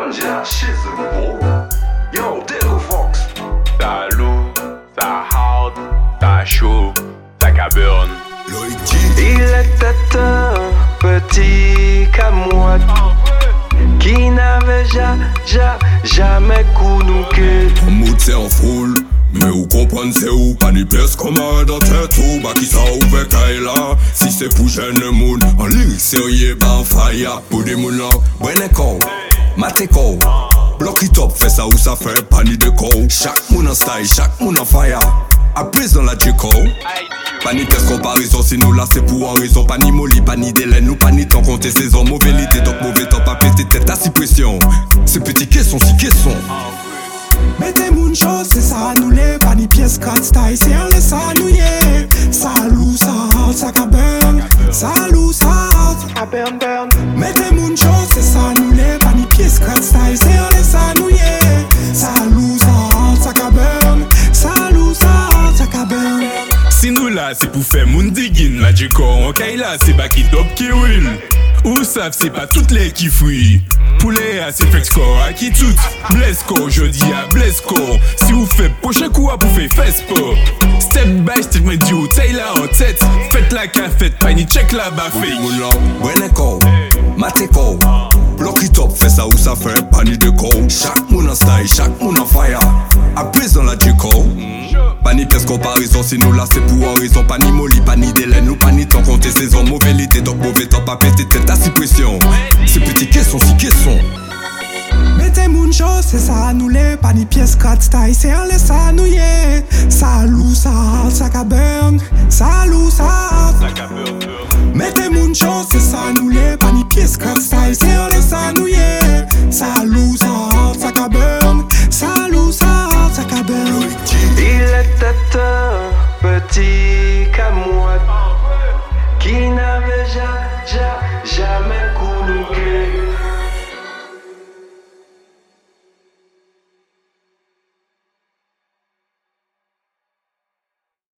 ganja schism, yo, Diddle Fox. Ça lourd, ça hard, ça chaud, ça caburne. Il était un petit camoite qui n'avait jamais connu. Mood c'est en foule, mais où comprendre c'est où. Pas ni pièce comme un dans tête ou bah qui ça ouvert là. Si c'est pour jeune monde, en lyrique sérieux, bah en fire. Pour des mouns là, bon écho, matéco. Block it up, fait ça ou ça fait, pas ni de co. Chaque moun en style, chaque moun en fire. À présent la J.Co. Pas ni test comparaison, si nous là c'est pour en raison. Pas ni molly, pas ni délai, nous pas ni temps compter saison. Mauvais l'idée, donc mauvais temps, pas péter tête à si pression. C'est petit caisson, si caisson. Mettez moun chose, c'est ça nous les. Pas ni pièce 4 style, c'est un laisse à nous yé. Salou, ça caburn. Salou, ça caburn. Mettez moun chose, c'est ça nous les. Pas ni pièce 4 style, c'est un laisse à nous yé. Salou, ça caburn. Salou, ça caburn. Si nous là c'est pour faire moun digging, la J.Co. Ok là c'est pas qui top qui win. Ou savent c'est pas toutes les qui fuient. Poulet à c'est flex score à qui tout. Blesco, je dis à Blesco. Si vous faites prochain coup à vous faire fespo. Step by step me dit ou taille là en tête. Faites la cafette, pas ni check là-bas fait. Moun là, bon écho, matéco. Block it up, fait ça ou ça fait, pas ni de co. Chaque moun en style, chaque moun en fire. À présent la J.Co. Pas ni pièce comparaison, si nous là c'est pour en raison. Pas ni molly, pas ni délai, nous pas ni temps compter saison. Mauvais l'idée, donc mauvais temps, pas péter tête à si pression. C'est petit caisson, si caisson. Mettez moun chose, c'est ça nous les. Pas ni pièce 4 style, c'est un laisse à nous yé. Salou, ça caburn. Salou, ça caburne. Mettez moun chose, c'est ça nous les. Pas ni pièce 4 style, c'est un laisse à nous yé. Salou, ça caburn. Salou, ça caburn. Il était un petit camoite qui n'avait